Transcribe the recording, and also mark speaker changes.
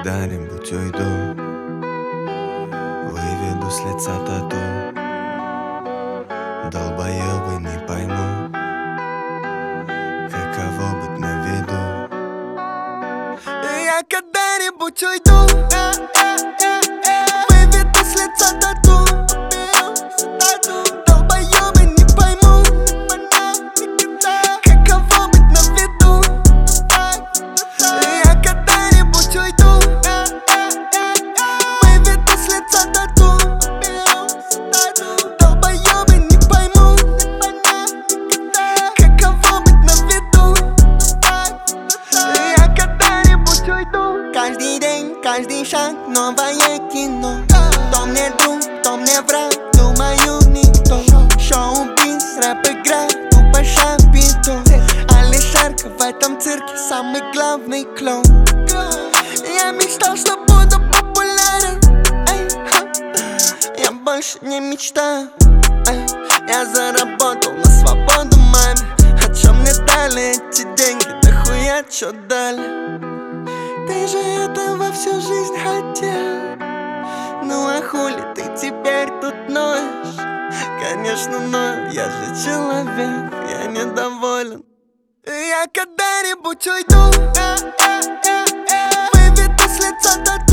Speaker 1: когда-нибудь уйду, выведу с лица тату. Долбоёбы не поймут, каково быть на виду. Я когда-нибудь уйду, выведу с лица тату. Долбоёбы не поймут, каково быть на виду. Я когда-нибудь уйду, выведу с лица тату. Долбоёбы не поймут, каково быть на виду. Я когда-нибудь уйду. Каждый день, каждый шаг, новое кино. Кто мне друг, кто мне враг, думаю никто. Шоу-биз, рэп-игра, тупо шапито. Алишерка в этом цирке самый главный клоун. Я мечтал, что буду популярен, я больше не мечтаю. Я заработал на свободу маме. А чё мне дали эти деньги, нахуя чё дали? Ты же этого всю жизнь хотел. Ну а хули ты теперь тут ноешь? Конечно ною, я же человек, я недоволен. Я когда-нибудь уйду, выведу с лица тату.